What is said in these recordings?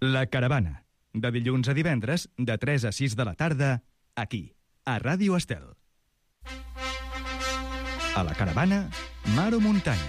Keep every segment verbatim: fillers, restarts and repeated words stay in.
La Caravana, de dilluns a divendres, de tres a sis de la tarda, aquí, a Ràdio Estel. A La Caravana, mar o muntanya.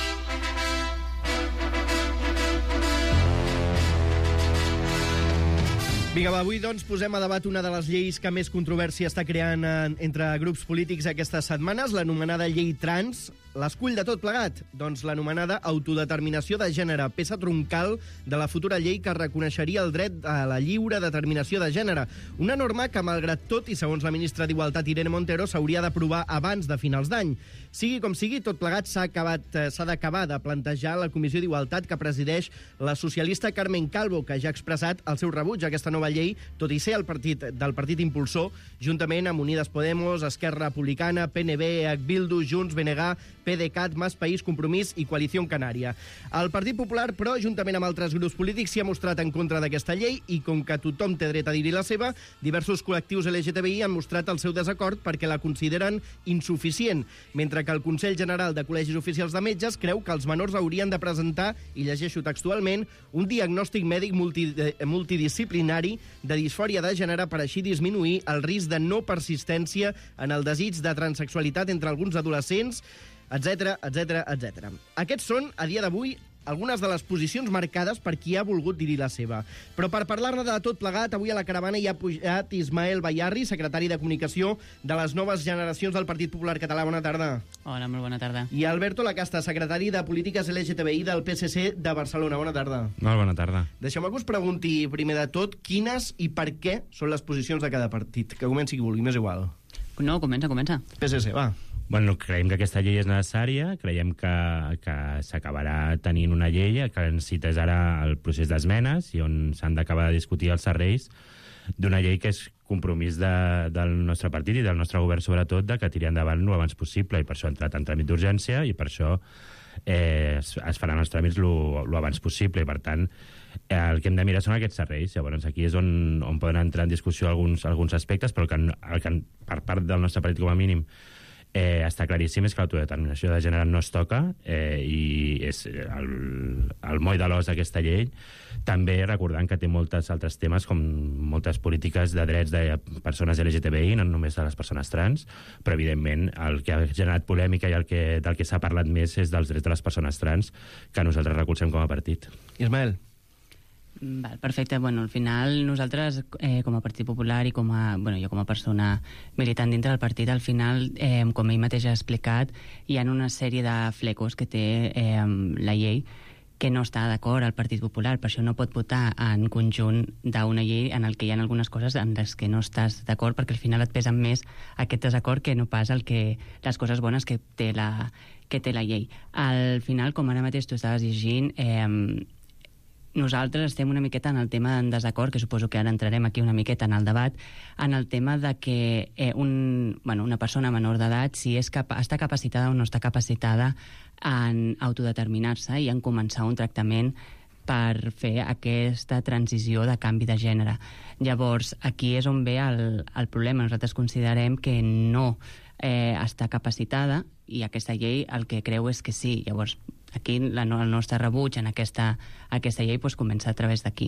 Vinga, va, avui doncs posem a debat una de les lleis que més controvèrsia està creant en, entre grups polítics aquestes setmanes, l'anomenada llei trans. L'escull de tot plegat? Doncs l'anomenada autodeterminació de gènere, peça troncal de la futura llei que reconeixeria el dret a la lliure determinació de gènere. Una norma que, malgrat tot, i segons la ministra d'Igualtat Irene Montero, s'hauria d'aprovar abans de finals d'any. Sigui com sigui, tot plegat s'ha acabat, s'ha d'acabar de plantejar la Comissió d'Igualtat que presideix la socialista Carmen Calvo, que ja ha expressat el seu rebuig a aquesta nova llei, tot i ser el partit del partit impulsor, juntament amb Unides Podemos, Esquerra Republicana, P N B, E H Bildu, Junts, B N G, PDeCAT, Más País, Compromís i Coalició Canària. El Partit Popular, però, juntament amb altres grups polítics, s'hi ha mostrat en contra d'aquesta llei i, com que tothom té dret a dir-hi la seva, diversos col·lectius L G T B I han mostrat el seu desacord perquè la consideren insuficient, mentre que el Consell General de Col·legis Oficials de Metges creu que els menors haurien de presentar, i llegeixo textualment, un diagnòstic mèdic multi, multidisciplinari de disfòria de gènere per així disminuir el risc de no persistència en el desig de transexualitat entre alguns adolescents, etcètera, etcètera, etcètera. Aquests són, a dia d'avui, algunes de les posicions marcades per qui ha volgut dir-hi la seva. Però per parlar-ne de tot plegat, avui a la caravana hi ha pujat Ismael Bayarri, secretari de Comunicació de les noves generacions del Partit Popular Català. Bona tarda. Hola, molt bona tarda. I Alberto Lacasta, secretari de Polítiques L G T B I del P S C de Barcelona. Bona tarda. Molt bona tarda. Deixeu-me que us pregunti, primer de tot, quines i per què són les posicions de cada partit. Que comenci qui vulgui, m'és igual. No, comença, comença. P S C, va. Bueno, creiem que aquesta llei és necessària, creiem que, que s'acabarà tenint una llei que necessites ara el procés d'esmenes i on s'han d'acabar de discutir els serveis d'una llei que és compromís de, del nostre partit i del nostre govern, sobretot, de que tiri endavant el abans possible, i per això ha entrat en tràmit d'urgència i per això eh, es, es faran els tràmits el abans possible, i per tant el que hem de mirar són aquests serveis. Llavors aquí és on, on poden entrar en discussió alguns, alguns aspectes, però el que, el que per part del nostre partit com a mínim Eh, està claríssim és que l'autodeterminació de gènere no es toca eh, i és el, el moll de l'os d'aquesta llei. També recordant que té molts altres temes, com moltes polítiques de drets de persones L G T B I, no només de les persones trans, però evidentment el que ha generat polèmica i el que, del que s'ha parlat més és dels drets de les persones trans, que nosaltres recolzem com a partit. Ismael. Val, perfecte. Bueno, al final nosaltres, eh, com a Partit Popular i com a, bueno, jo com a persona militant dintre del partit, al final, eh, com ell mateix ha explicat, hi ha una sèrie de flecos que té eh, la llei que no està d'acord al Partit Popular, per això no pot votar en conjunt d'una llei en el que hi ha algunes coses en les que no estàs d'acord, perquè al final et pesen més aquest desacord que no pas el que, les coses bones que té la, que té la llei. Al final, com ara mateix tu estaves llegint, eh, nosaltres estem una miqueta en el tema en desacord, que suposo que ara entrarem aquí una miqueta en el debat, en el tema de que eh, un, bueno, una persona menor d'edat, si és capa- està capacitada o no està capacitada en autodeterminar-se i en començar un tractament per fer aquesta transició de canvi de gènere. Llavors, aquí és on ve el, el problema. Nosaltres considerem que no eh, està capacitada i aquesta llei el que creu és que sí. Llavors, aquí la, el nostre rebuig en aquesta, aquesta llei pues, comença a través d'aquí.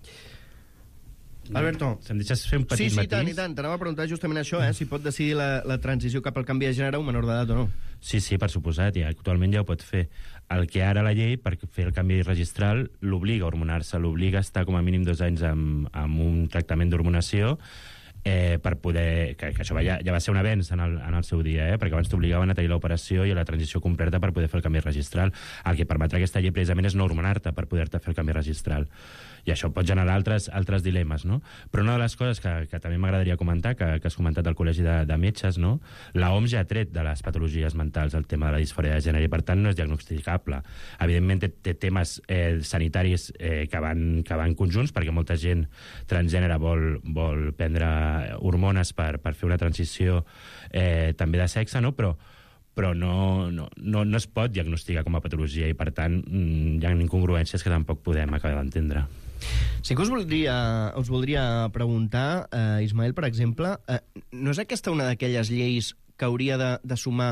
Alberto. Si em deixes fer un petit sí, sí, matís? tant i tant. T'anava a preguntar justament això, eh? Si pot decidir la, la transició cap al canvi de gènere un menor d'edat o no. Sí, sí, per suposat, i actualment ja ho pot fer. El que ara la llei, per fer el canvi registral, l'obliga a hormonar-se, l'obliga a estar com a mínim dos anys amb, amb un tractament d'hormonació, eh, per poder... Que, que això ja, ja va ser un avenç en el, en el seu dia, eh, perquè abans t'obligaven a tenir l'operació i a la transició completa per poder fer el canvi registral. El que permetrà aquesta llei precisament és no hormonar-te per poder-te fer el canvi registral. I això pot generar altres, altres dilemes, no? Però una de les coses que, que també m'agradaria comentar, que, que has comentat al Col·legi de, de Metges, no? La O M S ja ha tret de les patologies mentals el tema de la disfòria de gènere i, per tant, no és diagnosticable. Evidentment, té, té temes eh, sanitaris eh, que, van, que van conjunts, perquè molta gent transgènere vol, vol prendre hormones per, per fer una transició eh, també de sexe, no? Però però no, no, no, no es pot diagnosticar com a patologia i, per tant, hi ha incongruències que tampoc podem acabar d'entendre. Sí que us voldria, us voldria preguntar, eh, Ismael, per exemple, eh, no és aquesta una d'aquelles lleis que hauria de, de sumar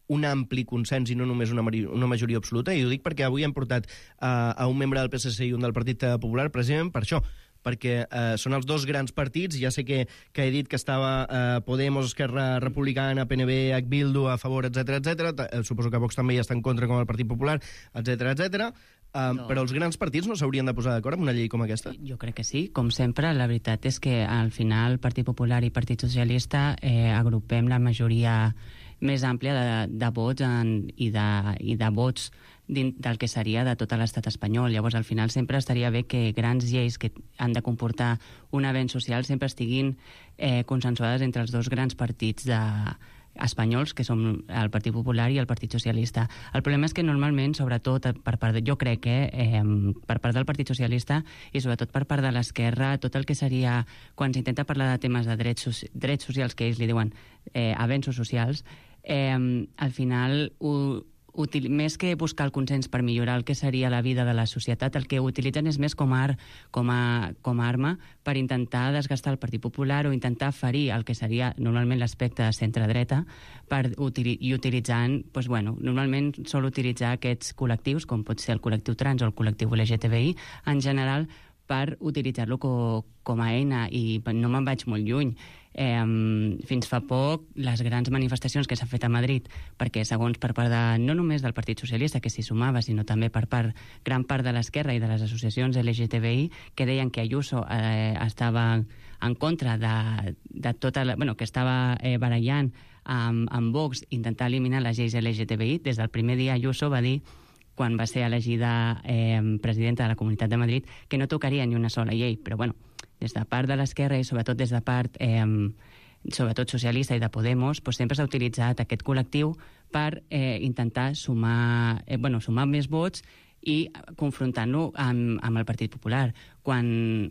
un ampli consens i no només una, una majoria absoluta, i ho dic perquè avui hem portat uh, a un membre del P S C i un del Partit Popular precisament per això, perquè eh, són els dos grans partits. Ja sé que, que he dit que estava eh, Podemos, Esquerra Republicana, P N B, Bildu a favor, etcètera, etcètera. Eh, suposo que Vox també hi està en contra, com el Partit Popular, etcètera, etcètera. Uh, no. Però els grans partits no s'haurien de posar d'acord amb una llei com aquesta? Jo crec que sí. Com sempre, la veritat és que al final Partit Popular i Partit Socialista eh, agrupem la majoria més àmplia de, de vots en, i, de, i de vots dins del que seria de tot l'estat espanyol. Llavors, al final, sempre estaria bé que grans lleis que han de comportar un avenç social sempre estiguin eh, consensuades entre els dos grans partits de espanyols, que són el Partit Popular i el Partit Socialista. El problema és que normalment, sobretot per part, de, jo crec que eh, per part del Partit Socialista i sobretot per part de l'esquerra, tot el que seria, quan s'intenta parlar de temes de drets, drets socials, que ells li diuen eh, avenços socials, eh, al final ho Util, més que buscar el consens per millorar el que seria la vida de la societat, el que utilitzen és més com a, com a, com a arma per intentar desgastar el Partit Popular o intentar ferir el que seria normalment l'aspecte centre-dreta per utili, i utilitzant, doncs, bueno, normalment sol utilitzar aquests col·lectius, com pot ser el col·lectiu trans o el col·lectiu L G T B I, en general, per utilitzar-lo co, com a eina, i no me'n vaig molt lluny. Eh, fins fa poc, les grans manifestacions que s'han fet a Madrid, perquè segons per part de, no només del Partit Socialista, que s'hi sumava, sinó també per part, gran part de l'esquerra i de les associacions L G T B I, que deien que Ayuso eh, estava en contra de, de tota la, bueno, que estava eh, barallant amb, amb Vox, intentar eliminar les lleis L G T B I. Des del primer dia Ayuso va dir, quan va ser elegida eh, presidenta de la Comunitat de Madrid, que no tocaria ni una sola llei, però bueno, des de part de l'esquerra i sobretot des de part eh, sobretot socialista i de Podemos, doncs sempre s'ha utilitzat aquest col·lectiu per eh, intentar sumar, eh, bueno, sumar més vots i confrontant-lo amb, amb el Partit Popular. Quan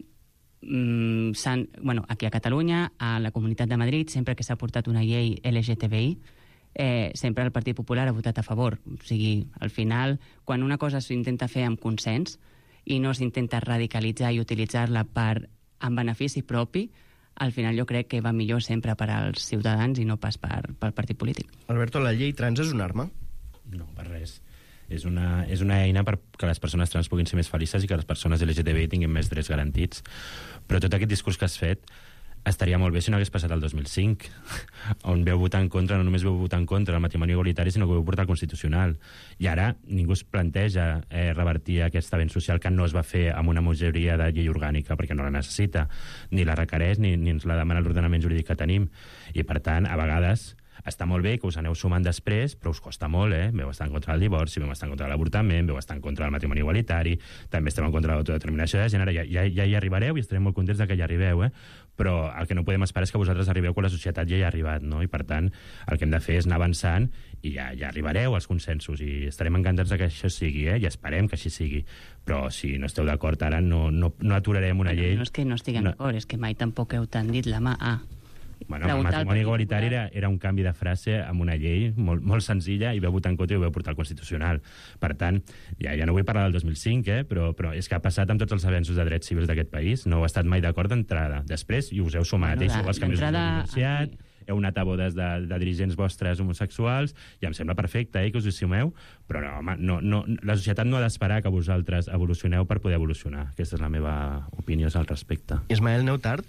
mm, s'han, bueno, aquí a Catalunya, a la Comunitat de Madrid, sempre que s'ha portat una llei L G T B I, eh, sempre el Partit Popular ha votat a favor. O sigui, al final, quan una cosa s'intenta fer amb consens i no s'intenta radicalitzar i utilitzar-la per en benefici propi, al final jo crec que va millor sempre per als ciutadans i no pas per, pel partit polític. Alberto, la llei trans és una arma? No, per res. És una, és una eina perquè les persones trans puguin ser més felices i que les persones L G T B I tinguin més drets garantits. Però tot aquest discurs que has fet estaria molt bé si no hagués passat el dos mil cinc, on veu votar en contra, no només veu votar en contra del matrimoni igualitari, sinó que veu portar al Constitucional. I ara ningú es planteja eh, revertir aquest avenç social que no es va fer amb una majoria de llei orgànica, perquè no la necessita, ni la requereix, ni, ni ens la demana l'ordenament jurídic que tenim. I, per tant, a vegades està molt bé que us aneu sumant després, però us costa molt, eh? Veu estar en contra del divorci, veu estar en contra de l'avortament, veu estar en contra del matrimoni igualitari, també estem en contra de l'autodeterminació de gènere, ja, ja, ja hi arribareu i estarem molt contents de que hi arribeu, eh? Però el que no podem esperar és que vosaltres arribeu quan la societat ja hi ha arribat, no? I, per tant, el que hem de fer és anar avançant i ja, ja arribareu als consensos i estarem encantats de que això sigui, eh? I esperem que així sigui. Però si no esteu d'acord ara, no, no, no aturarem una bueno, llei... No és que no estiguem no. d'acord, és que mai tampoc heu tendit la mà a... Bueno, el matrimoni igualitari era, era un canvi de frase amb una llei molt, molt senzilla i veu votar en contra i veu portar al Constitucional. Per tant, ja, ja no vull parlar del dos mil cinc, eh, però, però és que ha passat amb tots els avenços de drets civils d'aquest país. No heu estat mai d'acord d'entrada. Després, i us heu sumat, bueno, eh, els canvis de divorciat, heu anat a bodes de, de dirigents vostres homosexuals, i em sembla perfecte eh, que us hi sumeu, però no, home, no, no, la societat no ha d'esperar que vosaltres evolucioneu per poder evolucionar. Aquesta és la meva opinió al respecte. Ismael, aneu tard?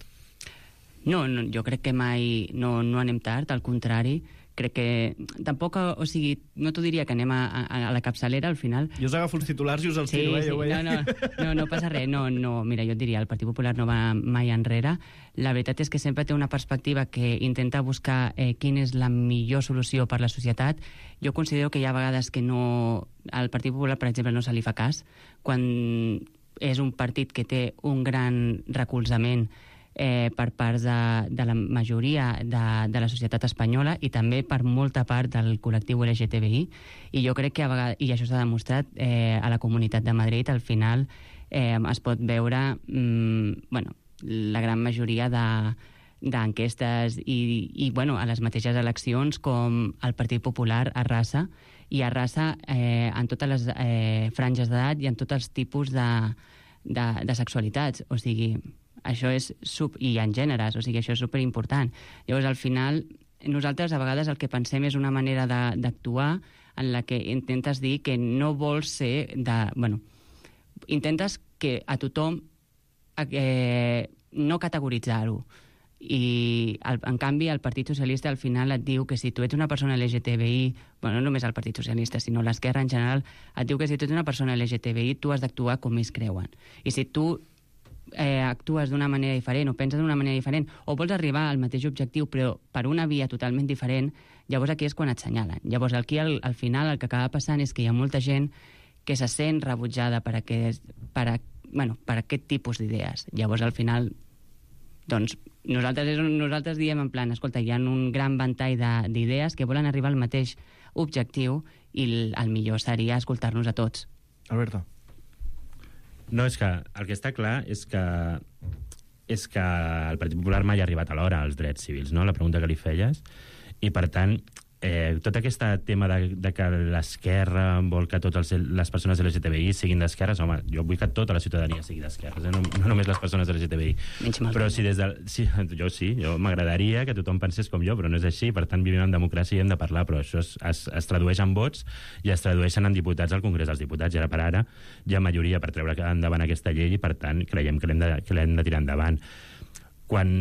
No, no, jo crec que mai no, no anem tard, al contrari. Crec que tampoc, o sigui, no t'ho diria que anem a, a, a la capçalera al final. Jo us agafo els titulars i us els sí, tiro, eh? Sí, no, no, no, no passa res. No, no, mira, jo et diria, el Partit Popular no va mai enrere. La veritat és que sempre té una perspectiva que intenta buscar eh, quina és la millor solució per la societat. Jo considero que hi ha vegades que no... Al Partit Popular, per exemple, no se li fa cas. Quan és un partit que té un gran recolzament Eh, per part de, de la majoria de, de la societat espanyola i també per molta part del col·lectiu L G T B I, i jo crec que a vegades, i això s'ha demostrat eh, a la Comunitat de Madrid, al final eh, es pot veure mm, bueno, la gran majoria de d'enquestes i, i bueno, a les mateixes eleccions com el Partit Popular arrasa, i arrasa eh, en totes les eh, franges d'edat i en tots els tipus de, de, de sexualitats, o sigui... Això és sub... i en gèneres, o sigui, això és superimportant. Llavors, al final, nosaltres a vegades el que pensem és una manera d'actuar en la que intentes dir que no vols ser de... Bueno, intentes que a tothom eh, no categoritzar-ho. I el, en canvi el Partit Socialista al final et diu que si tu ets una persona L G T B I, bueno, no només el Partit Socialista sinó l'esquerra en general, et diu que si tu ets una persona L G T B I tu has d'actuar com ells creuen, i si tu eh, actues d'una manera diferent o penses d'una manera diferent o vols arribar al mateix objectiu però per una via totalment diferent, llavors aquí és quan et senyalen. Llavors aquí al, al final el que acaba passant és que hi ha molta gent que se sent rebutjada per aquest, per a, bueno, per aquest tipus d'idees. Llavors al final doncs nosaltres, nosaltres diem en plan, escolta, hi ha un gran ventall d'idees que volen arribar al mateix objectiu i el, el millor seria escoltar-nos a tots. Alberto. No, és que el que està clar és que és que el Partit Popular mai ha arribat a l'hora als drets civils, no? La pregunta que li feies. I, per tant, eh, tot aquest tema de, de que l'esquerra vol que totes les persones L G T B I siguin d'esquerres, home, jo vull que tota la ciutadania sigui d'esquerres, eh? no, no només les persones L G T B I. Però si des del... Sí, jo sí, jo m'agradaria que tothom pensés com jo, però no és així, per tant vivim en democràcia i hem de parlar, però això es, es, es tradueix en vots i es tradueixen en diputats al Congrés dels Diputats, i ara per ara hi ha majoria per treure endavant aquesta llei i, per tant, creiem que l'hem de, que l'hem de tirar endavant. Quan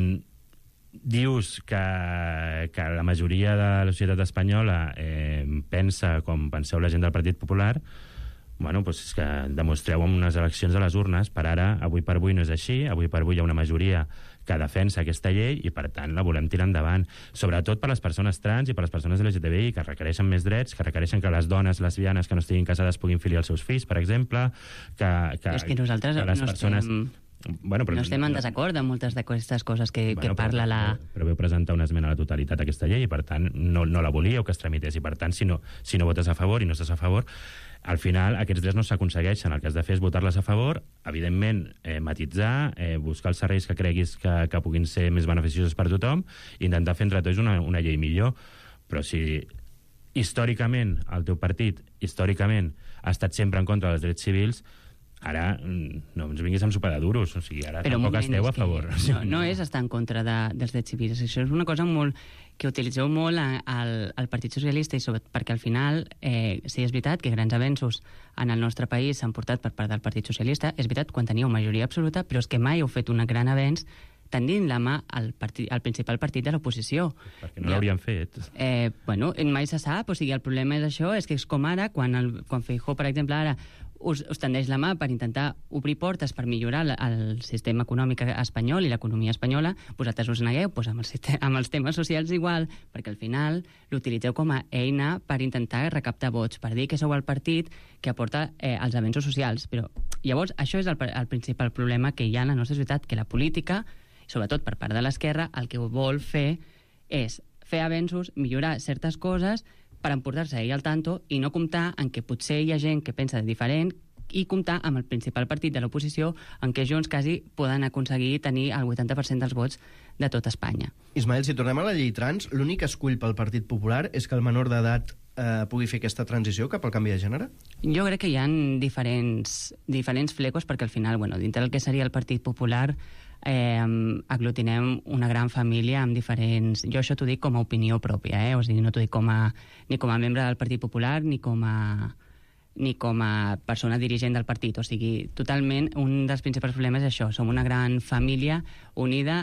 dius que, que la majoria de la societat espanyola eh, pensa com penseu la gent del Partit Popular, bueno, doncs és que demostreu amb unes eleccions a les urnes. Per ara, avui per avui no és així, avui per avui hi ha una majoria que defensa aquesta llei i, per tant, la volem tirar endavant, sobretot per les persones trans i per les persones L G T B I, que requereixen més drets, que requereixen que les dones lesbianes que no estiguin casades puguin filiar els seus fills, per exemple, que, que, és que nosaltres que les no persones... estem... Bueno, però no estem en no, desacord amb moltes d'aquestes coses que, bueno, que parla però, la... Però veu presentar una esmena a la totalitat a aquesta llei i, per tant, no, no la volíeu que es tramités. I, per tant, si no, si no votes a favor i no estàs a favor, al final aquests drets no s'aconsegueixen. El que has de fer és votar-les a favor, evidentment, eh, matitzar, eh, buscar els serveis que creguis que, que puguin ser més beneficiosos per tothom i intentar fer entre tots una, una llei millor. Però si històricament el teu partit, històricament, ha estat sempre en contra dels drets civils, ara no ens vinguis amb sopa de duros, o sigui, ara però tampoc esteu a favor. No, no és estar en contra de, dels drets civils, això és una cosa molt que utilitzeu molt a, al, al Partit Socialista, i sobretot perquè al final, eh, sí, és veritat que grans avenços en el nostre país s'han portat per part del Partit Socialista, és veritat quan teníeu majoria absoluta, però és que mai heu fet un gran avenç tendint la mà al, partit, al principal partit de l'oposició. Perquè no ja. l'haurien fet. Eh, bueno, mai se sap, o sigui, el problema és això, és que és com ara, quan, el, quan Feijóo, per exemple, ara us, us tendeix la mà per intentar obrir portes per millorar el, el sistema econòmic espanyol i l'economia espanyola, vosaltres us negueu, doncs amb, el, amb els temes socials igual, perquè al final l'utilitzeu com a eina per intentar recaptar vots, per dir que sou el partit que aporta eh, els avenços socials. Però llavors això és el, el principal problema que hi ha en la nostra societat, que la política, sobretot per part de l'esquerra, el que vol fer és fer avenços, millorar certes coses per emportar-se ell al tanto i no comptar en que potser hi ha gent que pensa de diferent i comptar amb el principal partit de l'oposició en què junts quasi poden aconseguir tenir el vuitanta per cent dels vots de tot Espanya. Ismael, si tornem a la llei trans, l'únic que escull pel Partit Popular és que el menor d'edat eh, pugui fer aquesta transició cap al canvi de gènere? Jo crec que hi ha diferents, diferents flecos perquè al final, bueno, dintre del que seria el Partit Popular eh, aglutinem una gran família amb diferents... Jo això t'ho dic com a opinió pròpia, eh? O sigui, no t'ho dic com a, ni com a membre del Partit Popular ni com a, ni com a persona dirigent del partit. O sigui, totalment un dels principals problemes és això. Som una gran família unida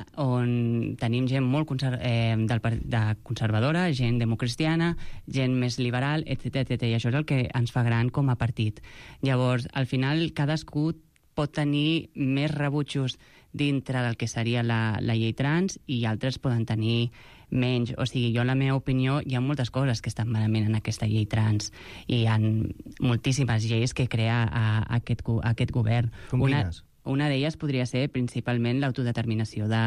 on tenim gent molt conser eh, del, de conservadora, gent democristiana, gent més liberal, etcètera, etcètera. I això és el que ens fa gran com a partit. Llavors, al final, cadascú pot tenir més rebutjos dintre del que seria la, la llei trans i altres poden tenir menys. O sigui, jo, en la meva opinió, hi ha moltes coses que estan malament en aquesta llei trans i hi ha moltíssimes lleis que crea a, a, aquest, a aquest govern. Com una, quines? Una d'elles podria ser principalment l'autodeterminació de,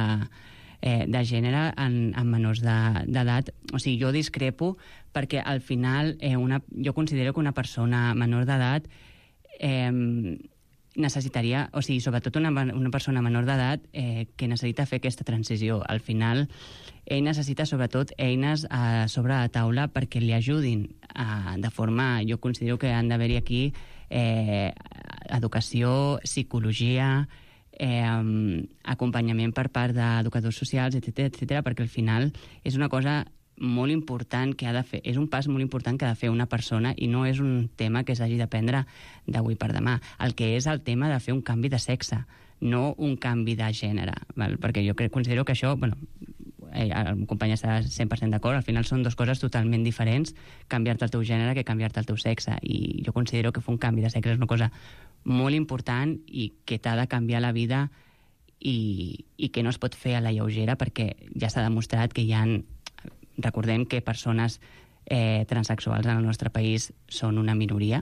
eh, de gènere en, en menors d'edat. O sigui, jo discrepo perquè al final eh, una, jo considero que una persona menor d'edat eh, necessitaria, o sigui, sobretot una, una persona menor d'edat eh, que necessita fer aquesta transició. Al final, ell necessita sobretot eines a sobre la taula perquè li ajudin a, de forma... Jo considero que han d'haver-hi aquí eh, educació, psicologia, eh, acompanyament per part d'educadors socials, etcètera, etcètera, perquè al final és una cosa molt important que ha de fer, és un pas molt important que ha de fer una persona i no és un tema que s'hagi de prendre d'avui per demà. El que és el tema de fer un canvi de sexe, no un canvi de gènere, val? Perquè jo crec, considero que això, bueno, el company està cent per cent d'acord, al final són dues coses totalment diferents, canviar-te el teu gènere que canviar-te el teu sexe, i jo considero que fer un canvi de sexe és una cosa molt important i que t'ha de canviar la vida i, i que no es pot fer a la lleugera, perquè ja s'ha demostrat que hi ha, recordem que persones eh, transexuals en el nostre país són una minoria.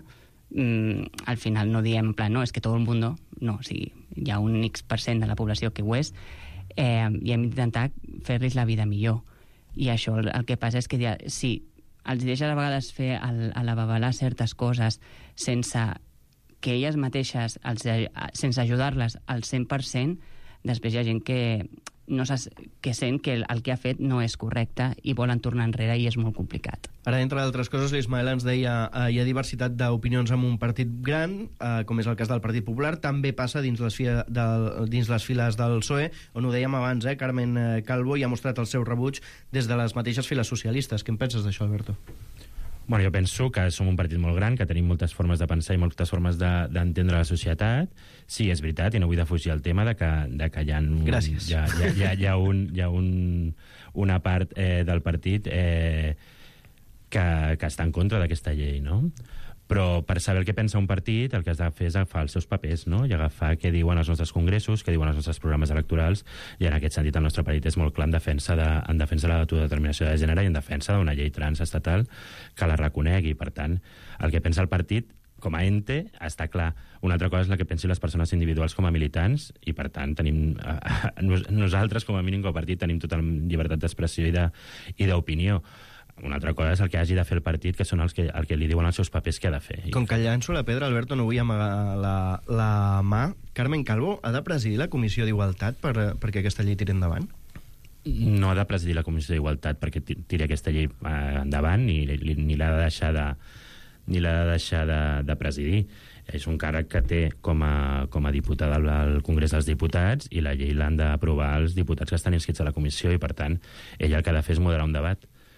Mm, al final no diem en plan, no, és que tot el món, no, o sigui, hi ha un X per cent de la població que ho és, eh, i hem d'intentar fer-los la vida millor. I això el, el que passa és que ja, si els deixes a vegades fer el, a la babalà certes coses sense que elles mateixes, els, sense ajudar-les al cent per cent, després hi ha gent que, no que sent que el, el que ha fet no és correcte i volen tornar enrere i és molt complicat. Ara, entre d'altres coses, l'Ismael ens deia eh, hi ha diversitat d'opinions en un partit gran, eh, com és el cas del Partit Popular, també passa dins les, fila, del, dins les files del P S O E, on ho dèiem abans, eh, Carmen Calvo ja ha mostrat el seu rebuig des de les mateixes files socialistes. Què en penses d'això, Alberto? Bueno, jo penso que som un partit molt gran, que tenim moltes formes de pensar i moltes formes d'entendre de, la societat. Sí, és veritat, i no vull defugir el tema de que, de que hi ha, un, Gràcies. Hi ha, hi ha, hi ha, hi ha, un, hi ha un, una part eh, del partit eh, que, que està en contra d'aquesta llei, no? Però per saber el que pensa un partit, el que has de fer és agafar els seus papers, no? I agafar què diuen els nostres congressos, què diuen els nostres programes electorals, i en aquest sentit el nostre partit és molt clar en defensa de, en defensa de l'autodeterminació de gènere i en defensa d'una llei trans estatal que la reconegui. Per tant, el que pensa el partit com a ente està clar. Una altra cosa és la que pensin les persones individuals com a militants, i per tant tenim, eh, nosaltres com a mínim com a partit tenim total llibertat d'expressió i de, i d'opinió. Una altra cosa és el que hagi de fer el partit, que són els que, el que li diuen els seus papers que ha de fer. Com que llanço la pedra, Alberto, no vull amagar la, la mà. Carmen Calvo ha de presidir la Comissió d'Igualtat per, perquè aquesta llei tiri endavant? No ha de presidir la Comissió d'Igualtat perquè tiri aquesta llei eh, endavant, ni, ni l'ha de deixar de, ni l'ha de, deixar de, de presidir. És un càrrec que té com a, com a diputada al, al Congrés dels Diputats, i la llei l'han d'aprovar els diputats que estan inscrits a la comissió, i per tant ella el que ha de fer és moderar un debat.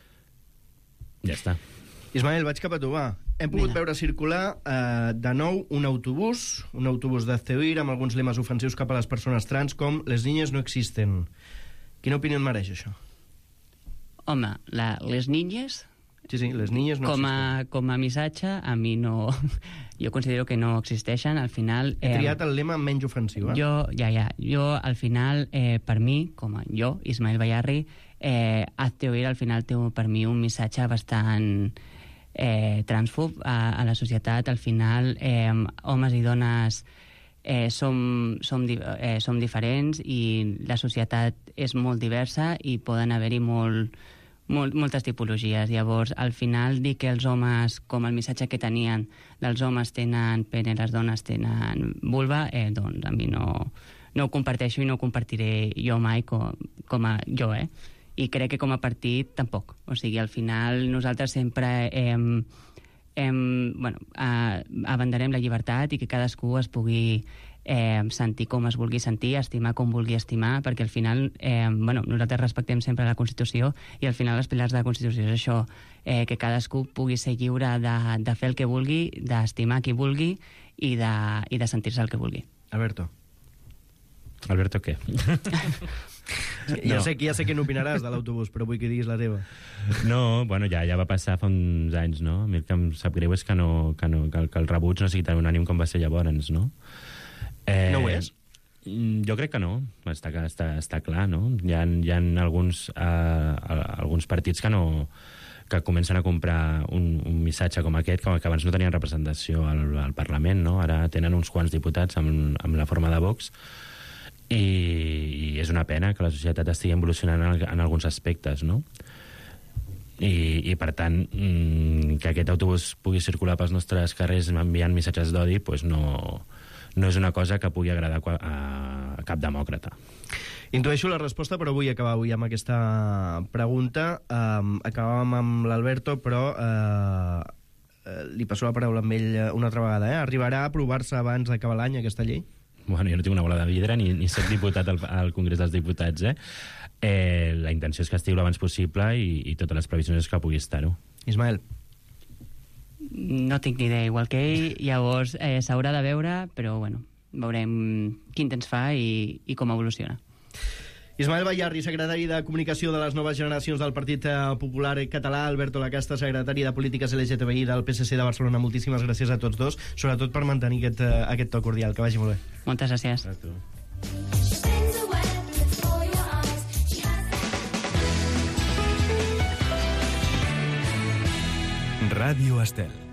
Ja està. Ismael, vaig cap a tu, va. Hem pogut Vinga. veure circular eh, de nou un autobús, un autobús de C E U I R amb alguns lemes ofensius cap a les persones trans, com les niñas no existen. Quina opinió et mereix, això? Home, la, les niñes, Sí, sí, les niñas no com existen. a, com a missatge, a mi no... Jo considero que no existeixen. Al final... He triat el lema menys ofensiu, eh? Jo, ja, ja. Jo, al final, eh, per mi, com a jo, Ismael Bayarri, eh, Hazte Oír, al final, té per mi un missatge bastant eh, transfob a, a la societat. Al final, eh, homes i dones eh, som, som, di eh, som diferents i la societat és molt diversa i poden haver-hi molt, molt, moltes tipologies. Llavors, al final, dir que els homes, com el missatge que tenien, dels homes tenen pene, les dones tenen vulva, eh, doncs a mi no, no ho comparteixo i no ho compartiré jo mai com, com a jo, eh? I crec que com a partit tampoc. O sigui, al final nosaltres sempre hem, hem, bueno, eh, abanderem la llibertat i que cadascú es pugui eh, sentir com es vulgui sentir, estimar com vulgui estimar, perquè al final eh, bueno, nosaltres respectem sempre la Constitució i al final els pilars de la Constitució és això, eh, que cadascú pugui ser lliure de, de fer el que vulgui, d'estimar qui vulgui i de, i de sentir-se el que vulgui. Alberto. Alberto, què? Ja, No. sé, ja sé què n'opinaràs de l'autobús, però vull que diguis la teva. No, bueno, ja, ja va passar fa uns anys, no? A mi el que em sap greu és que, no, que, no, que, el, que el rebuig no sigui tan unànim com va ser llavors, no? Eh, No ho és? Jo crec que no, està, està, està clar, no? Hi ha, hi ha alguns, eh, alguns partits que no que comencen a comprar un, un missatge com aquest, com que abans no tenien representació al, al Parlament, no? Ara tenen uns quants diputats amb, amb la forma de Vox, i, i és una pena que la societat estigui evolucionant en, en alguns aspectes, no? I, i per tant, mmm, que aquest autobús pugui circular pels nostres carrers enviant missatges d'odi, pues no, no és una cosa que pugui agradar a, a cap demòcrata. Intueixo la resposta, però vull acabar avui amb aquesta pregunta. Um, acabàvem amb l'Alberto, però uh, uh, li passo la paraula amb ell una altra vegada. Eh? Arribarà a aprovar-se abans d'acabar l'any aquesta llei? bueno, jo no tinc una bola de vidre ni, ni soc diputat al, al Congrés dels Diputats, eh? eh? La intenció és que estigui l'abans possible i, i totes les previsions és que pugui estar-ho. Ismael. No tinc ni idea, igual que ell, llavors eh, s'haurà de veure, però bueno, veurem quin temps fa i, i com evoluciona. Ismael Bayarri, secretari de Comunicació de les Noves Generacions del Partit Popular Català, Alberto Lacasta, secretari de Polítiques L G T B I del P S C de Barcelona. Moltíssimes gràcies a tots dos, sobretot per mantenir aquest, aquest to cordial. Que vagi molt bé. Moltes gràcies. A tu. Ràdio Estel.